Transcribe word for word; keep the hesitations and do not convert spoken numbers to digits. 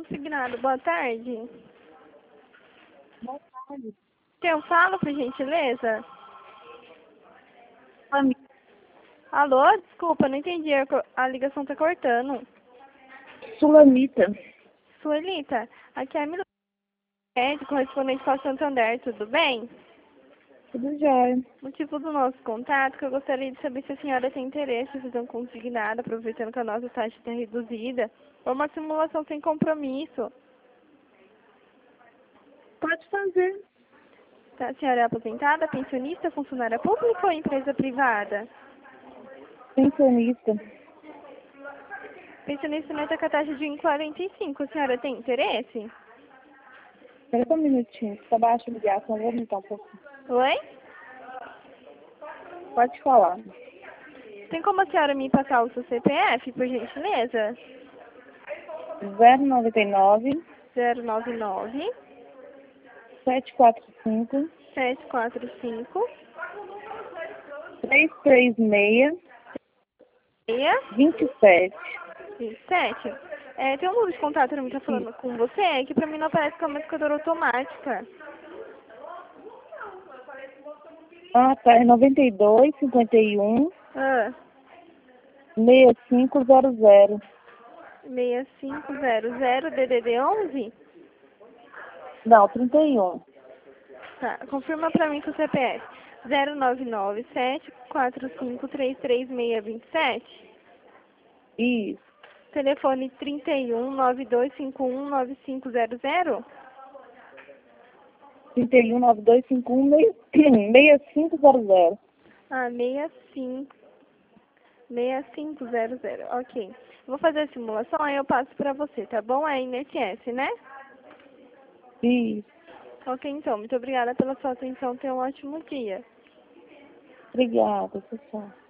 consignado. Boa tarde. Boa tarde. Quem eu falo, por gentileza? Família. Alô? Desculpa, não entendi. A co- a ligação tá cortando. Sulamita. Suelita, aqui é a Milena, correspondente para o Santander, tudo bem? Tudo jóia. Motivo do nosso contato, que eu gostaria de saber se a senhora tem interesse em fazer um consignado, aproveitando que a nossa taxa está reduzida, ou uma simulação sem compromisso. Pode fazer. Tá? A senhora é aposentada, pensionista, funcionária pública ou empresa privada? Pensionista. Pensionista meta com a taxa de um vírgula quarenta e cinco. A senhora tem interesse? Espera só um minutinho. Tá baixa a ligação, vou aumentar um pouco. Oi? Pode falar. Tem como a senhora me passar o seu C P F, por gentileza? zero noventa e nove, zero nove nove, sete quatro cinco, sete quatro cinco, três três seis, seis, vinte e sete. vinte e sete. É, tem um número de contato que está falando com você, é que pra mim não aparece com a marcadora automática. Ah, tá. É noventa e dois, cinquenta e um, Ah, sessenta e cinco zero zero. seis cinco zero zero D D D onze? Não, trinta e um. Tá, confirma pra mim com o C P F. zero nove nove sete quatro cinco três três seis dois sete. Isso. Telefone trinta e um, nove dois cinco um, nove cinco zero zero? trinta e um, nove dois cinco um, sessenta e cinco zero zero. Ah, seis cinco, seis cinco zero zero. Ok. Vou fazer a simulação, aí eu passo pra você, tá bom? É I N S S, né? Isso. Ok, então. Muito obrigada pela sua atenção. Tenha um ótimo dia. Obrigada, pessoal.